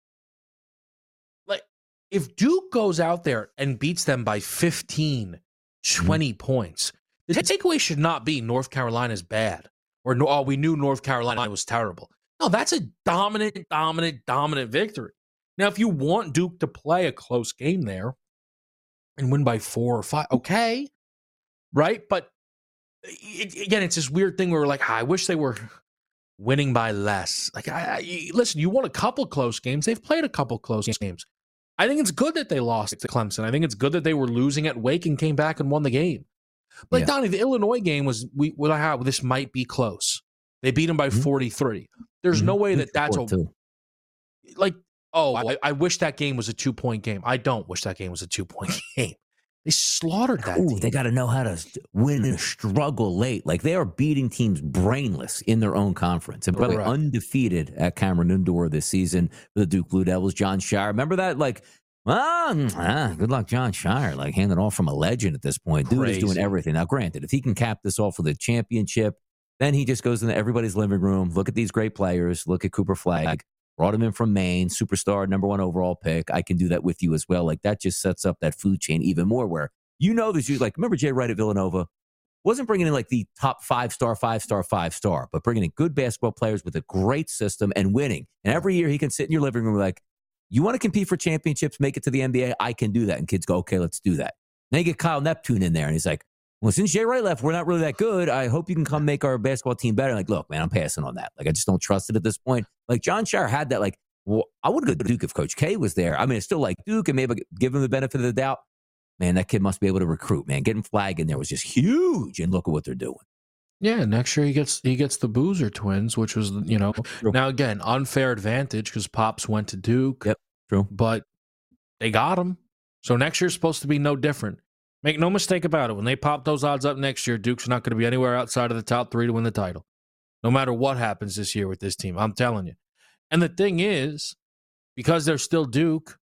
Like, if Duke goes out there and beats them by fifteen, twenty mm-hmm. points, the takeaway should not be North Carolina's bad or, oh, we knew North Carolina was terrible. No, that's a dominant, dominant, dominant victory. Now, if you want Duke to play a close game there and win by four or five, okay, right? But it, again, it's this weird thing where we're like, I wish they were winning by less. Like, I, I, listen, you won a couple close games. They've played a couple close games. I think it's good that they lost to Clemson. I think it's good that they were losing at Wake and came back and won the game. But yeah. Donnie, the Illinois game was, we well, how this might be close. They beat them by mm-hmm. forty-three. There's mm-hmm. no way that that's a, like, oh, I, I wish that game was a two-point game. I don't wish that game was a two-point game. They slaughtered that Ooh, team. They got to know how to win and struggle late. Like, they are beating teams brainless in their own conference. And probably undefeated at Cameron Indoor this season for the Duke Blue Devils. John Shire. Remember that? Like, ah, ah, good luck, John Shire. Like, handing off from a legend at this point. Dude Crazy. Is doing everything. Now, granted, if he can cap this off with a championship, then he just goes into everybody's living room. Look at these great players. Look at Cooper Flagg. Brought him in from Maine, superstar, number one overall pick. I can do that with you as well. Like, that just sets up that food chain even more where, you know, there's like, remember Jay Wright at Villanova? Wasn't bringing in like the top five-star, five-star, five-star, but bringing in good basketball players with a great system and winning. And every year he can sit in your living room like, you want to compete for championships, make it to the N B A? I can do that. And kids go, okay, let's do that. Then you get Kyle Neptune in there, and he's like, well, since Jay Wright left, we're not really that good. I hope you can come make our basketball team better. Like, look, man, I'm passing on that. Like, I just don't trust it at this point. Like, John Shire had that, like, well, I would go to Duke if Coach K was there. I mean, it's still like Duke and maybe give him the benefit of the doubt. Man, that kid must be able to recruit, man. Getting Flagg in there was just huge, and look at what they're doing. Yeah, next year he gets he gets the Boozer twins, which was, you know, true. Now again, unfair advantage because Pops went to Duke. Yep, true. But they got him. So next year's supposed to be no different. Make no mistake about it. When they pop those odds up next year, Duke's not going to be anywhere outside of the top three to win the title. No matter what happens this year with this team, I'm telling you. And the thing is, because they're still Duke,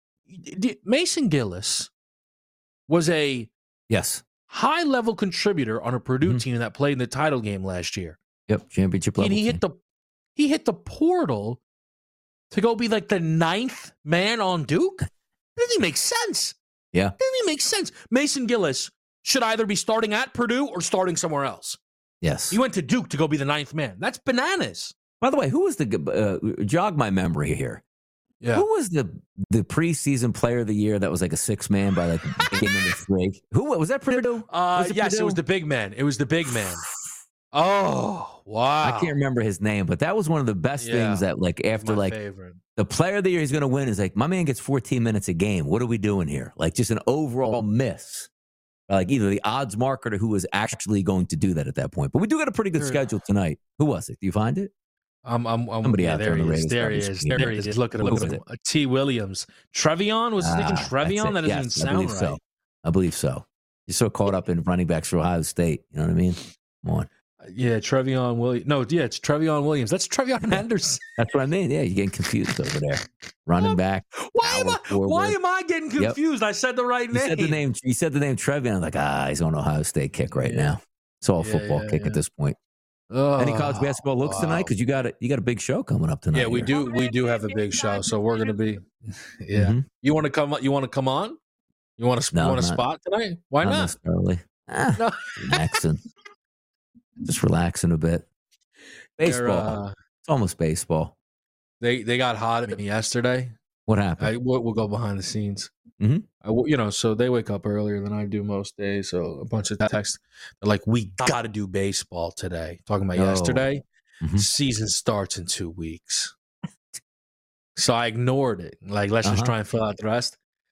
Mason Gillis was a yes high-level contributor on a Purdue mm-hmm. team that played in the title game last year. Yep, championship level. And he hit the he hit the portal to go be like the ninth man on Duke. It doesn't even make sense. Yeah. It doesn't even make sense. Mason Gillis should either be starting at Purdue or starting somewhere else. Yes. He went to Duke to go be the ninth man. That's bananas. By the way, who was the uh, jog my memory here? Yeah. Who was the the preseason player of the year that was like a six man by like game number three? Who was that? Purdue? Uh, was it yes, Purdue? It was the big man. It was the big man. Oh wow! I can't remember his name, but that was one of the best yeah. things that like after My like favorite. The player of the year he's going to win is like my man gets fourteen minutes a game. What are we doing here? Like just an overall miss. Like either the odds marker or who was actually going to do that at that point. But we do got a pretty good sure. schedule tonight. Who was it? Do you find it? I'm, I'm, I'm, Somebody yeah, out there, there on the he is. There he is. There he is. Look at him. Look at him. T. Williams. Trevion? Was his name Ah, Trevion? That doesn't yes, even I sound believe right. So. I believe so. You're so caught up in running backs for Ohio State. You know what I mean? Come on. Yeah, Trevion Williams. No, yeah, it's Trevion Williams. That's Trevion Henderson. That's what I mean. Yeah, you're getting confused over there. Running back. Why am I? Forward. Why am I getting confused? Yep. I said the right you name. Said the name. You said the name Trevion. I'm like, ah, he's on Ohio State kick right yeah. now. It's all yeah, football yeah, kick yeah. at this point. Oh, Any college basketball looks wow. tonight? Because you got a you got a big show coming up tonight. Yeah, we here. do. We do have a big show, so we're gonna be. Yeah, mm-hmm. you want to come? You want to come on? You want to? No, you want to not, spot tonight? Why not? not? Necessarily. Ah, No. relaxing. Just relaxing a bit. Baseball. Uh, it's almost baseball. they they got hot at me yesterday. What happened? I, we'll, we'll go behind the scenes. Mm-hmm. I, you know, so they wake up earlier than I do most days. So a bunch of texts. They're like, we got to do baseball today. Talking about Oh. yesterday. Mm-hmm. Season starts in two weeks. So I ignored it. Like, let's Uh-huh. just try and fill out the rest.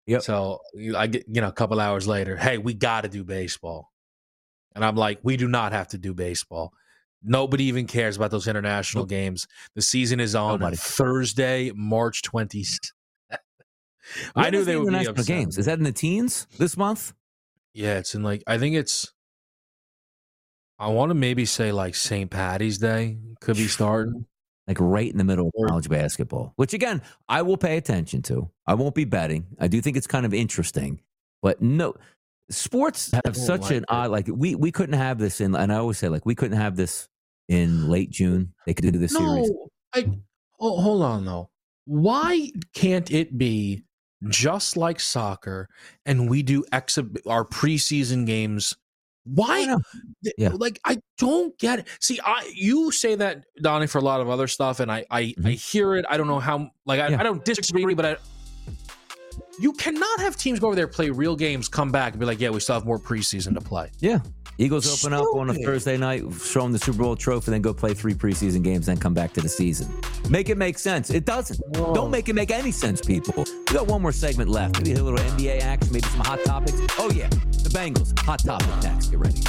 Yep. So I get, you know, a couple hours later, hey, we got to do baseball. And I'm like, we do not have to do baseball. Nobody even cares about those international nope. games. The season is on Nobody. Thursday, March twentieth. I knew they would be upset. Games. Is that in the teens this month? Yeah, it's in like, I think it's, I want to maybe say like Saint Patty's Day could be starting. Like right in the middle of college basketball, which again, I will pay attention to. I won't be betting. I do think it's kind of interesting, but no, sports have such like an odd, like we, we couldn't have this in, and I always say like we couldn't have this in late June. They could do this no, series. I, oh, hold on though. Why can't it be just like soccer and we do exhib- our preseason games? Why? Yeah. Like, I don't get it. See, I you say that, Donnie, for a lot of other stuff, and I I, mm-hmm. I hear it. I don't know how, like, I, yeah. I don't disagree, but I, you cannot have teams go over there, play real games, come back, and be like, yeah, we still have more preseason to play. Yeah. Eagles open Stupid. up on a Thursday night, show them the Super Bowl trophy, then go play three preseason games, then come back to the season. Make it make sense. It doesn't. Whoa. Don't make it make any sense, people. We got one more segment left. Maybe a little N B A action, maybe some hot topics. Oh, yeah. The Bengals. Hot topic next. Get ready.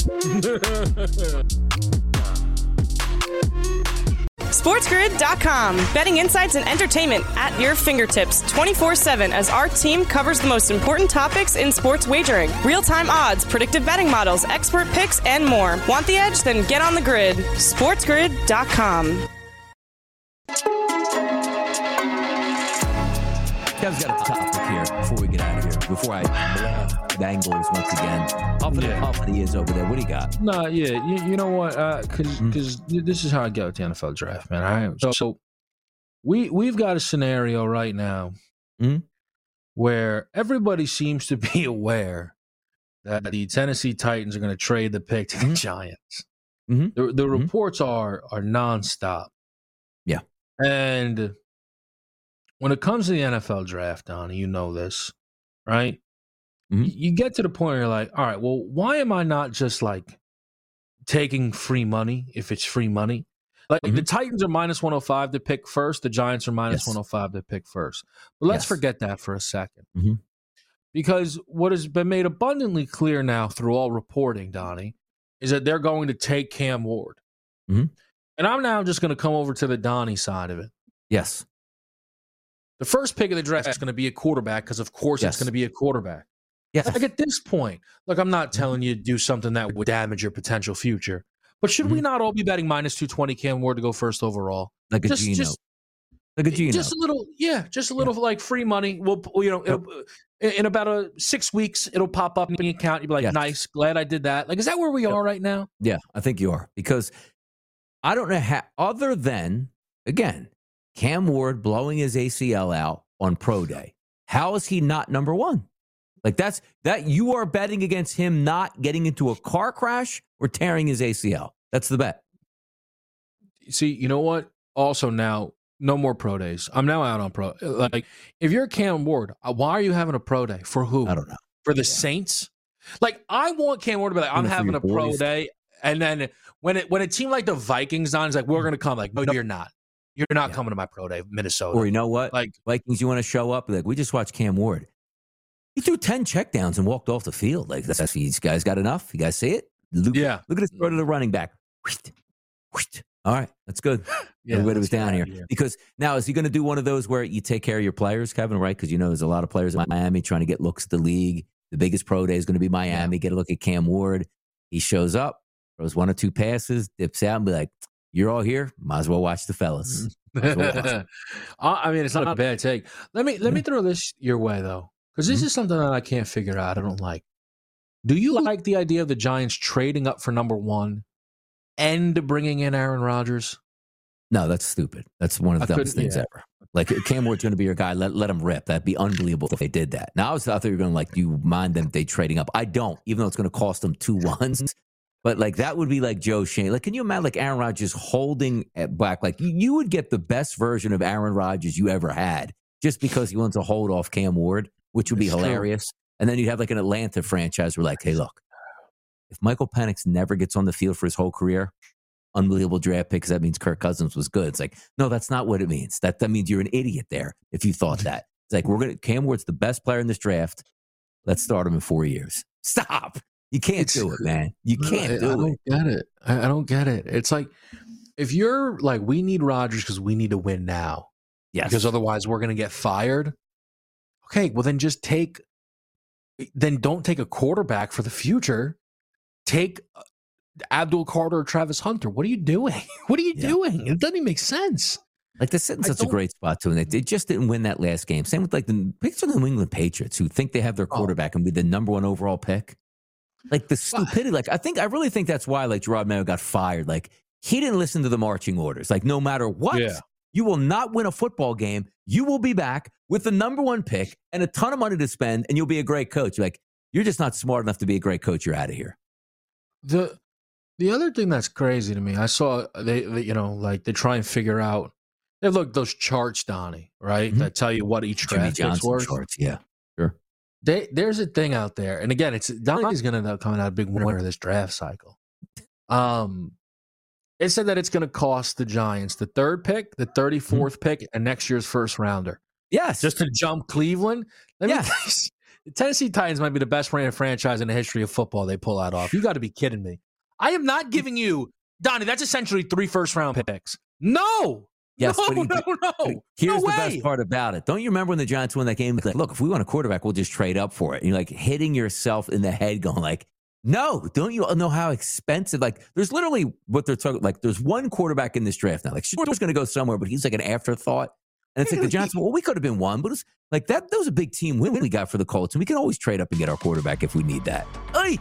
SportsGrid dot com. Betting insights and entertainment at your fingertips twenty-four seven as our team covers the most important topics in sports wagering. Real-time odds, predictive betting models, expert picks, and more. Want the edge? Then get on the grid. SportsGrid dot com. Kev's got a topic here before we get out of here. Before I Bengals once again. Huffing yeah. and puffing he is over there. What do you got? No, yeah. You, you know what? Because uh, mm-hmm. this is how I go with the N F L draft, man. All right. So, so we, we've got a scenario right now mm-hmm. where everybody seems to be aware that the Tennessee Titans are going to trade the pick to the mm-hmm. Giants. Mm-hmm. The, the mm-hmm. reports are are nonstop. Yeah. And when it comes to the N F L draft, Donnie, you know this, right? Mm-hmm. You get to the point where you're like, all right, well, why am I not just like taking free money if it's free money? Like mm-hmm. the Titans are minus one oh five to pick first. The Giants are minus yes. one oh five to pick first. But let's yes. forget that for a second. Mm-hmm. Because what has been made abundantly clear now through all reporting, Donnie, is that they're going to take Cam Ward. Mm-hmm. And I'm now just going to come over to the Donnie side of it. Yes. The first pick of the draft is going to be a quarterback because, of course, yes. it's going to be a quarterback. Yes. Like at this point, look, I'm not telling you to do something that would damage your potential future. But should mm-hmm. we not all be betting minus two twenty Cam Ward to go first overall? Like a just, Geno. Just, like a Geno. Just a little, yeah, just a little yeah. like free money. We'll, you know, it'll, in about a six weeks, it'll pop up in the account. You'll be like, yes. nice, glad I did that. Like, is that where we are right now? Yeah, I think you are. Because I don't know how, other than, again, Cam Ward blowing his A C L out on pro day. How is he not number one? Like that's that you are betting against him not getting into a car crash or tearing his A C L. That's the bet. See, you know what? Also now, no more pro days. I'm now out on pro. Like if you're Cam Ward, why are you having a pro day? For who? I don't know. For the yeah. Saints? Like I want Cam Ward to be like, I'm having a boys. pro day. And then when it when a team like the Vikings on is like, we're gonna come, like, no, you're not. You're not yeah. coming to my pro day, Minnesota. Or you know what? Like Vikings, you want to show up? Like we just watched Cam Ward. He threw ten checkdowns and walked off the field. Like that's these guys got enough. You guys see it? Look, yeah. Look at his throw to the running back. All right, that's good. Yeah, everybody was down here. here because now is he going to do one of those where you take care of your players, Kevin? Right? Because you know there's a lot of players in Miami trying to get looks at the league. The biggest pro day is going to be Miami. Yeah. Get a look at Cam Ward. He shows up, throws one or two passes, dips out, and be like, "You're all here. Might as well watch the fellas." Well watch. I mean, it's not a bad take. Let me let me throw this your way though. Because this mm-hmm. is something that I can't figure out. I don't like. Do you like the idea of the Giants trading up for number one and bringing in Aaron Rodgers? No, that's stupid. That's one of the I dumbest things yeah. ever. Like, Cam Ward's going to be your guy. Let, let him rip. That'd be unbelievable if they did that. Now, I was I thought you were going to, like, do you mind them they trading up? I don't, even though it's going to cost them two ones. But, like, that would be like Joe Shane. Like, can you imagine, like, Aaron Rodgers holding it back? Like, you, you would get the best version of Aaron Rodgers you ever had just because he wants to hold off Cam Ward, which would be it's hilarious. True. And then you'd have, like, an Atlanta franchise where, like, hey, look, if Michael Penix never gets on the field for his whole career, unbelievable draft pick because that means Kirk Cousins was good. It's like, no, that's not what it means. That that means you're an idiot there if you thought that. It's like, we're gonna Cam Ward's the best player in this draft. Let's start him in four years. Stop. You can't It's, do it, man. You can't I, do I it. don't get it. I, I don't get it. It's like, if you're like, we need Rodgers because we need to win now. Yes. Because otherwise we're going to get fired. Okay, well then just take, then don't take a quarterback for the future. Take Abdul Carter or Travis Hunter. What are you doing? What are you Yeah. doing? It doesn't even make sense. Like, they're sitting I such a don't- great spot, too. And they, they just didn't win that last game. Same with, like, the picture of the New England Patriots, who think they have their Oh. quarterback and be the number one overall pick. Like, the stupidity. Like, I think, I really think that's why, like, Gerard Mayo got fired. Like, he didn't listen to the marching orders. Like, no matter what, Yeah. you will not win a football game. You will be back with the number one pick and a ton of money to spend, and you'll be a great coach. Like, you're just not smart enough to be a great coach. You're out of here. The the other thing that's crazy to me, I saw they, they you know, like they try and figure out. They look those charts, Donnie, right? Mhm. That tell you what each Jimmy draft pick's Johnson worth. shorts. Yeah. Sure. They, there's a thing out there, and again, it's Donnie's going to end up coming out a big winner of this draft cycle. Um, it said that it's going to cost the Giants the third pick, the thirty-fourth pick, and next year's first rounder Yes. just to jump Cleveland. Let me Yeah. tell you, the Tennessee Titans might be the best rated franchise in the history of football. They pull that off. You got to be kidding me. I am not giving you, Donnie. That's essentially three first round picks. No. Yes, no, but he- no, no. Here's no the way. best part about it. Don't you remember when the Giants won that game? It's like, look, if we want a quarterback, we'll just trade up for it. And you're like hitting yourself in the head going like, no, don't you know how expensive? Like, there's literally what they're talking, like, there's one quarterback in this draft now. Like, Shador's going to go somewhere, but he's like an afterthought. And it's like the Giants, well, we could have been one, but it's like that, that was a big team win we got for the Colts. And we can always trade up and get our quarterback if we need that. Hey!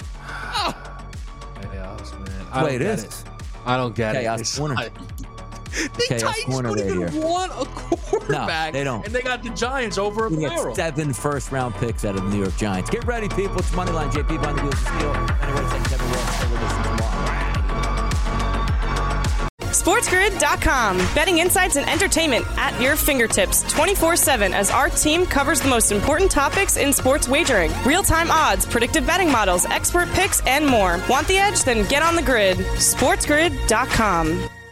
Chaos, man. That's I the way don't it get is. it. I don't get Chaos it. It's corner. not- The Chaos Titans corner don't right even here. want a quarterback. they don't. And they got the Giants over a We got barrel. seven first round picks out of the New York Giants. Get ready, people. It's Moneyline. J P behind the wheels of steel. Anyway, it's like Kevin Walsh. Stay with us tomorrow. sports grid dot com. Betting insights and entertainment at your fingertips twenty-four seven as our team covers the most important topics in sports wagering. Real-time odds, predictive betting models, expert picks, and more. Want the edge? Then get on the grid. sports grid dot com.